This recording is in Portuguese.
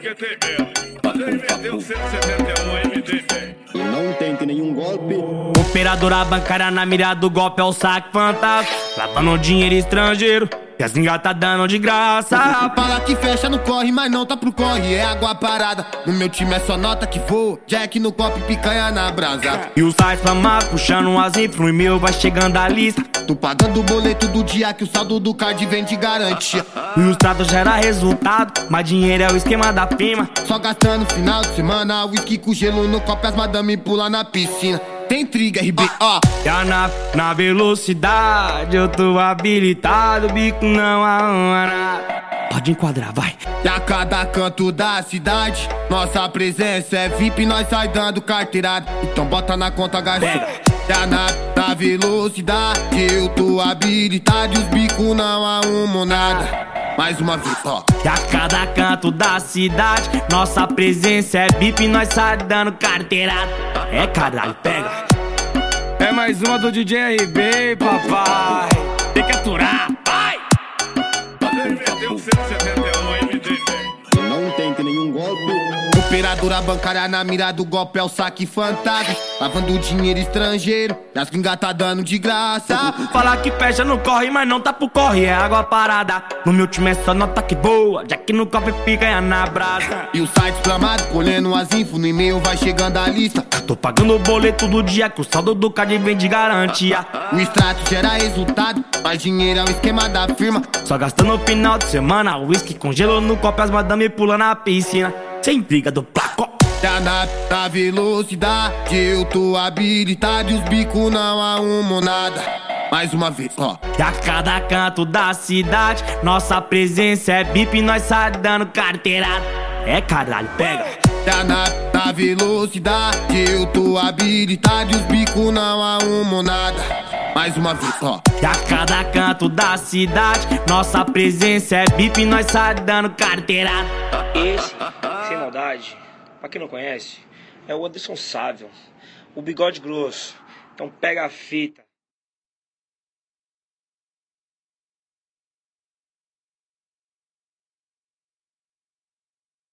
porque tem medo. Você inverteu 171 MD bem. E não tente nenhum golpe. Operadora bancária na mira do golpe é o saque fantasma. Lavando dinheiro estrangeiro e as gringas tá dando de graça. Fala que fecha no corre, mas não tá pro corre, é água parada. No meu time é só nota que voa, Jack no copo e picanha na brasa. E os sites flamados puxando um azinho pro e-mail, vai chegando a lista. Tô pagando o boleto do dia que o saldo do card vem de garantia. E os tratos gera resultado, mas dinheiro é o esquema da firma. Só gastando final de semana, whisky com gelo no copo e as madame pula na piscina. Tem triga, RB, ó. Já na velocidade eu tô habilitado, bico não arruma nada. Pode enquadrar, vai. E a cada canto da cidade, nossa presença é VIP, nós sai dando carteirada. Então bota na conta, garçom. Já na velocidade eu tô habilitado e os bicos não arrumam nada. Mais uma vez, ó. E a cada canto da cidade, nossa presença é BIP, nós sai dando carteirada. É caralho, pega. É mais uma do DJ RB, papai. Tem que aturar, vai. Você inverteu 171 MD bem. E não tente nenhum golpe. Operadora bancária na mira do golpe é o saque fantasma. Lavando dinheiro estrangeiro e as gringas tá dando de graça. Fala que fecha no corre, mas não tá pro corre, é água parada. No meu time é só nota que boa, Jack no copo e picanha na brasa. E o site exclamado, colhendo as info, no e-mail vai chegando a lista. Tô pagando o boleto do dia que o saldo do card vem de garantia. O extrato gera resultado, mais dinheiro é o esquema da firma. Só gastando no final de semana, whisky com gelo no copo, as madame pulando na piscina. Sem briga do placo. Já na velocidade eu tô habilitado e os bicos não arrumam nada. Mais uma vez, ó. E a cada canto da cidade, nossa presença é BIP, nós sai dando carteirada. É caralho, pega. Já na velocidade eu tô habilitado e os bicos não arrumam nada. Mais uma vez, ó. E a cada canto da cidade, nossa presença é BIP, nós sai dando carteirada. Esse, sem maldade, pra quem não conhece, é o Anderson Sávio, o bigode grosso. Então pega a fita.